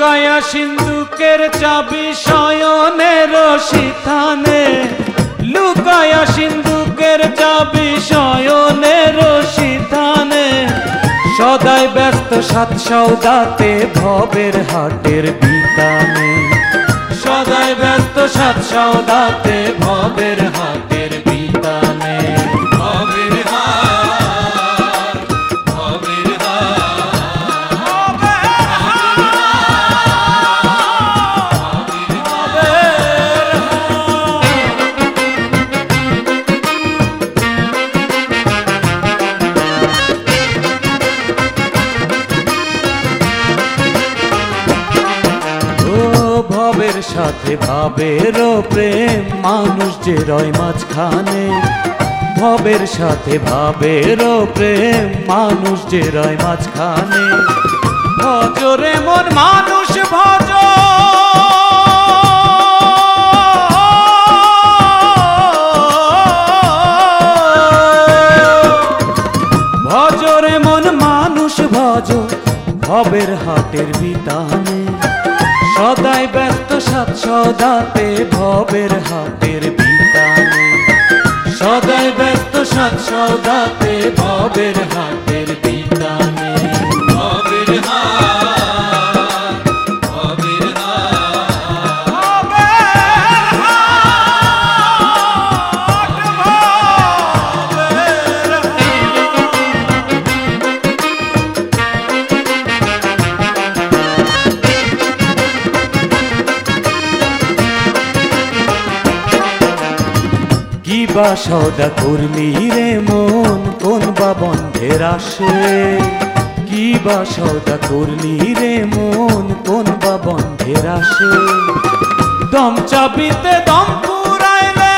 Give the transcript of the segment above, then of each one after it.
লুকায়া সিন্ধুকের চাবি শয়নের সিথানে, লুকায়া সিন্ধুকের চাবি শয়নের সিথানে, সদাই ব্যস্ত সাত সওদাতে ভবের হাটের বিতানে, সদাই ব্যস্ত সাত সওদাতে ভবের হাটের বিতানে। ভবের হাট, ভবের ভবের সাথে ভাবেরও প্রেম, মানুষ যে রয় মাঝখানে, ভবের সাথে ভাবেরও প্রেম, মানুষ যে রয় মাঝখানে। ভজরে মন মানুষ ভজ, ভজরে মন মানুষ ভজ, ভবের হাটের বিতানে, সদাই ব্যস্ত সাত সওদাতে ভবের হাটের বিতানে, সদাই ব্যস্ত সাত সওদাতে ভবের হাটের বিতানে। ভবের হাট, ভবের কিবা সওদা করলি রে মন, কোন বা বন্ধের আসে, কিবা সওদা করলি রে মন, কোন বা বন্ধের আসে। দম চাবিতে দম পুরাইলে,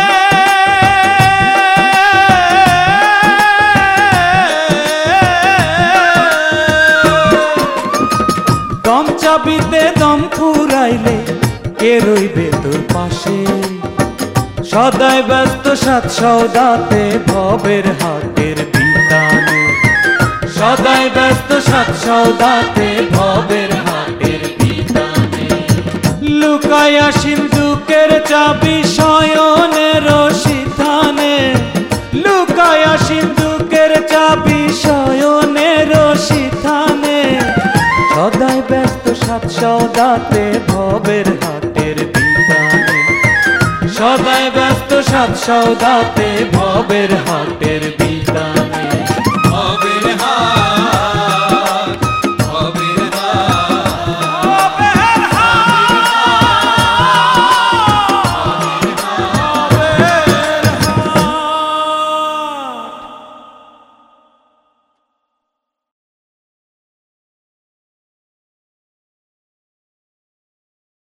দম চাবিতে দম ফুরাইলে, কে রইবে তোর পাশে। সদাই ব্যস্ত সাত সওদাতে ভবের হাটের বিতানে, সদাই ব্যস্ত সাত সওদাতে ভবের হাটের বিতানে। লুকায়া সিন্ধুকের চাবি শয়নের সিথানে, লুকায়া সিন্ধুকের চাবি শয়নের সিথানে, সদাই ব্যস্ত সাত সওদাতে ভবের হাটের বিতানে, সদাই ব্যস্ত সাত সওদাতে ভবের হাটের।